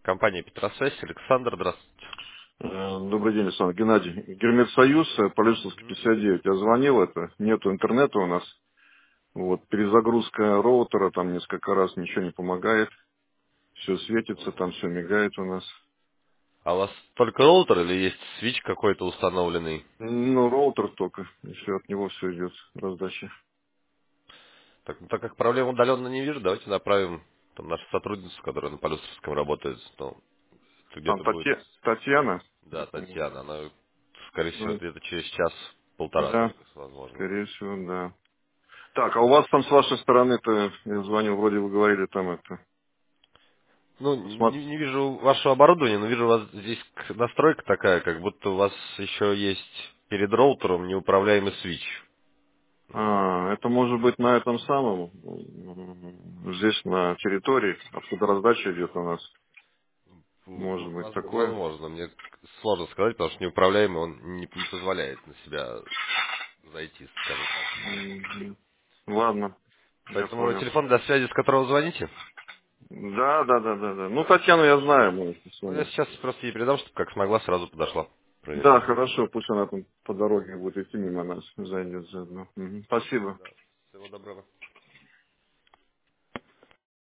Компания Петросвязь, Александр, здравствуйте. Добрый день, Александр. Геннадий. Гермет-Союз, Полюсовский, Мгм. 59. Я звонил, нету интернета у нас. Вот, перезагрузка роутера там несколько раз ничего не помогает. Все светится, там все мигает у нас. А у вас только роутер или есть свич какой-то установленный? Ну, роутер только, и все, от него все идет, раздача. Так, ну, так как проблем удаленно не вижу, давайте направим там нашу сотрудницу, которая на Полюсовском работает. Ну, это Там где-то будет, Татьяна? да, Татьяна. Она, скорее всего, Ну, где-то через час-полтора да, только, возможно. скорее всего, да. Так, а у вас там с вашей стороны-то, я звонил, вроде вы говорили там Ну, посмотри. не вижу вашего оборудования, но вижу у вас здесь настройка такая, как будто у вас еще есть перед роутером неуправляемый свич. Это может быть на этом самом, здесь на территории, откуда раздача идет у нас. Может быть такое. Возможно, мне сложно сказать, потому что неуправляемый он не позволяет на себя зайти, скажем так. Мгм. Ладно, я Поэтому понял. телефон для связи, с которого звоните, Да, да, да, да, да. Ну, Татьяну я знаю, мы с ну, я вами. сейчас просто ей передам, чтобы как смогла, сразу подошла, Да, проверяла. хорошо, пусть она там по дороге будет идти мимо нас, зайдет заодно. Мгм. Спасибо. Да. Всего доброго.